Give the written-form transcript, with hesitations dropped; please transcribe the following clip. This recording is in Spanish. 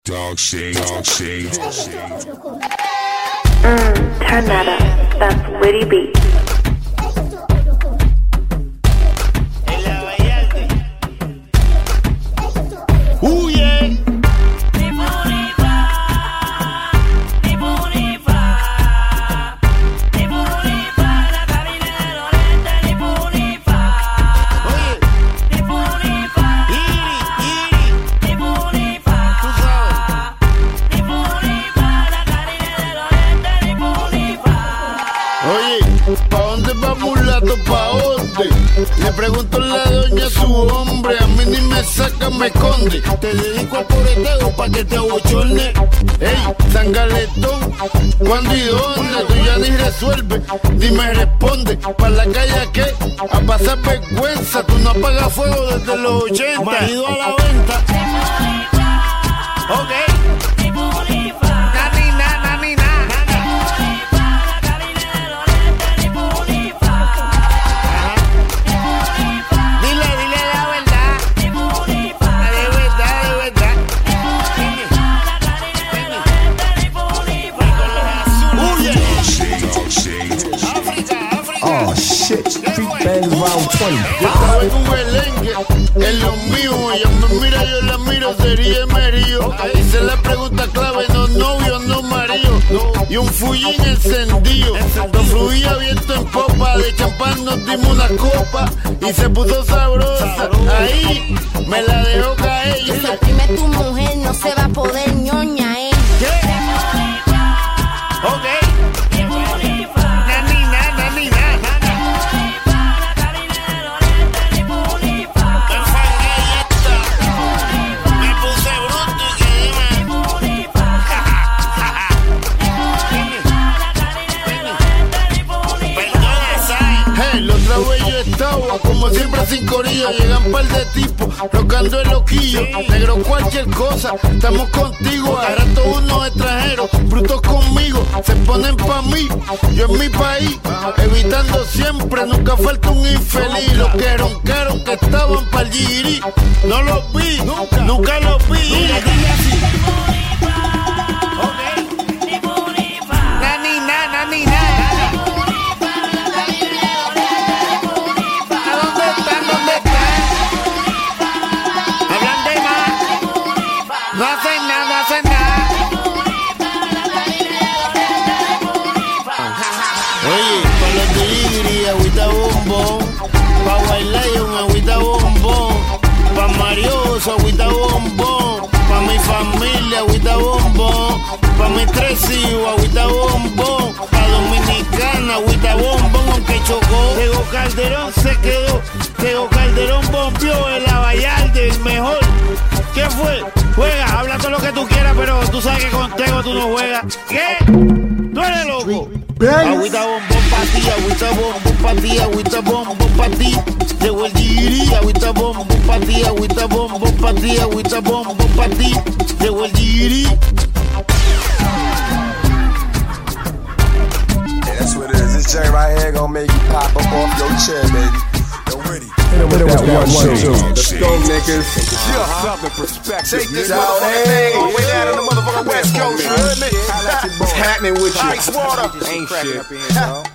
Dog shade, dog shade. Turn that up. That's Witty Beat. ¿Pa' dónde va mulato? ¿Pa' dónde? Le pregunto a la doña a su hombre, a mí ni me saca, me esconde. Te dedico al pobreteo pa' que te abochorne. Ey, sangaletón, ¿cuándo y dónde? Tú ya ni resuelves, ni me responde. ¿Pa' la calle qué? A pasar vergüenza, tú no apagas fuego desde los 80. Marido a la venta. Ok. Oh shit, Street Bang Round 20. Yo estaba en un melengue, en lo mío. Ella me mira, yo la miro, sería merío. Hice la pregunta clave, no novio, no marido. Y un fullín encendido. Lo fluía viento en popa, de champán nos dimos una copa. Y se puso sabrosa, ahí me la dejó caer. Si exprime tu mujer, no se va a poder ñoña, ¿Qué? Ok. Como siempre sin corillo, llegan un par de tipos rocando el loquillo. Negro cualquier cosa, estamos contigo. Ahora todos unos extranjeros, brutos conmigo, se ponen pa' mí, yo en mi país, evitando siempre, nunca falta un infeliz. Los que roncaron que estaban pa'l guirí, no los vi, nunca los vi. No hacen nada, no hacen nada. Oye, pa' los tigres, agüita bombón. Pa' bailar un agüita bombón. Pa' Marioso, agüita bombón. Pa' mi familia, agüita bombón. Pa' mis tres hijos, agüita bombón. Pa' Dominicana, agüita bombón. Aunque chocó, Tego Calderón se quedó. Tego Calderón bombió el Abayalde, el mejor. ¿Qué fue? Juega, habla todo lo que tú quieras, pero tú sabes que con Tego tú no juegas. ¿Qué? ¿Tú eres loco? Agüita bombón pa' ti, agüita bombón pa' ti, agüita bombón pa' ti. Llegó el guirí, agüita bombón pa' ti, agüita bombón pa' ti, agüita bombón pa' ti. Llegó el guirí. Yeah, that's what it is. This joint right here gonna make you pop up off your chair, baby. That one show. Let's go, niggas. Just something perspective. Take this motherfucker way down in the motherfucking West Coast. What's happening with you? Ice water. Ain't shit.